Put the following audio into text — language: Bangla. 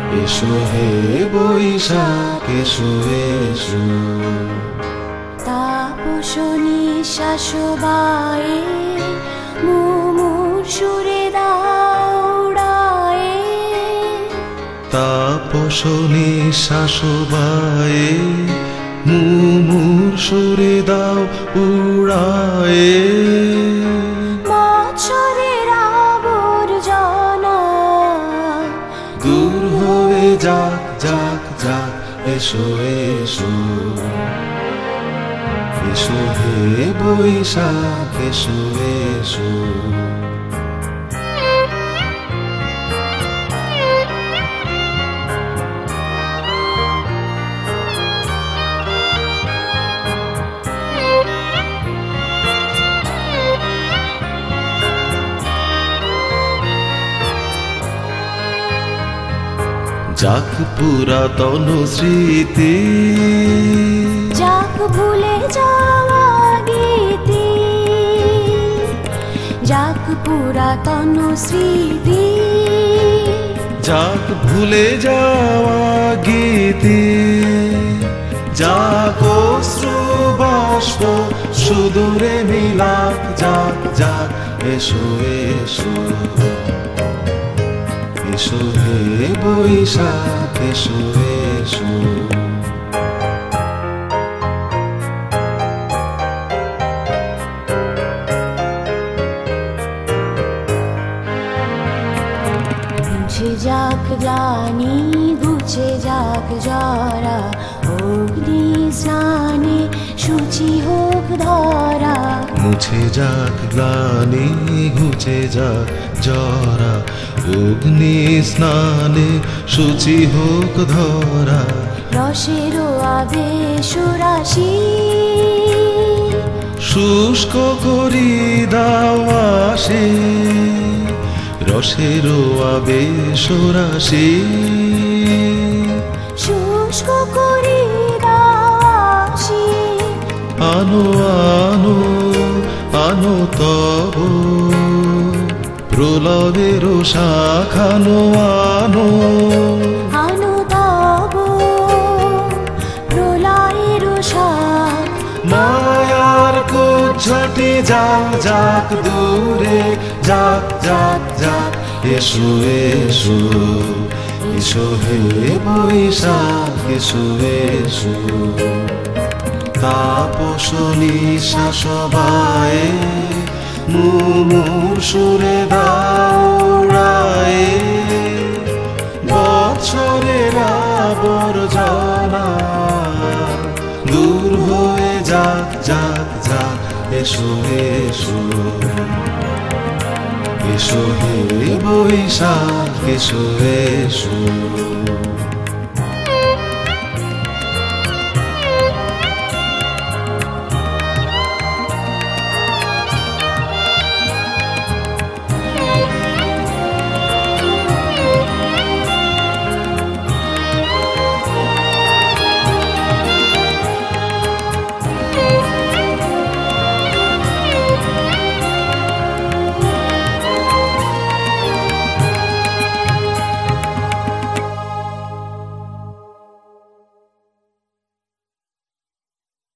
এসো হে বৈশাখ এসো এসো। তাপস নিঃশ্বাস বায়ে মুমূর্ষুরে দাউড়ায়ে। তাপস নিঃশ্বাস বায়ে মুমূর্ষুরে দাও উড়ায়ে। বৎসরের আবর্জনা দূর হয়ে যাক যাক যাক এসো এসো। এসো হে বৈশাখ এসো এসো। যাক পুরাতন স্মৃতি, যাক ভুলে যাওয়া গীতি, যাক পুরাতন স্মৃতি, যাক ভুলে যাওয়া গীতি, যাক অশ্রু বাষ্প সুদূরে মিলাক যাক যাক এসো এসো। এসো হে বৈশাখ এসো এসো। মুছে যাক গ্লানি ঘুচে যাক জরা, অগ্নি স্নানে শুচি হোক ধরা। মুছে যাক গ্লানি ঘুচে যাক জরা, অগ্নি স্নানে শুচি হোক ধরা। রসের আবেশ রাশি শুষ্ক করি দাও আসে, রসের আবেশ রাশি। শুষ্ক করি দাসি আনো আনো আনো তব প্রলবের শাখানো আনো। আনো তব প্রলয়ের শাখ। মায়ার কুজ্ঝটি যাক যাক দূরে যাক যাক যাক এসো এসো। এসো হে বৈশাখ এসো এসো। তাপস নিঃশ্বাস বায়ে মুমূর্ষুরে দাউড়ায়ে। বৎসরের আবর্জনা দূর হয়ে যাক যাক যাক এসো এসো। এসো হে বৈশাখ এসো এসো।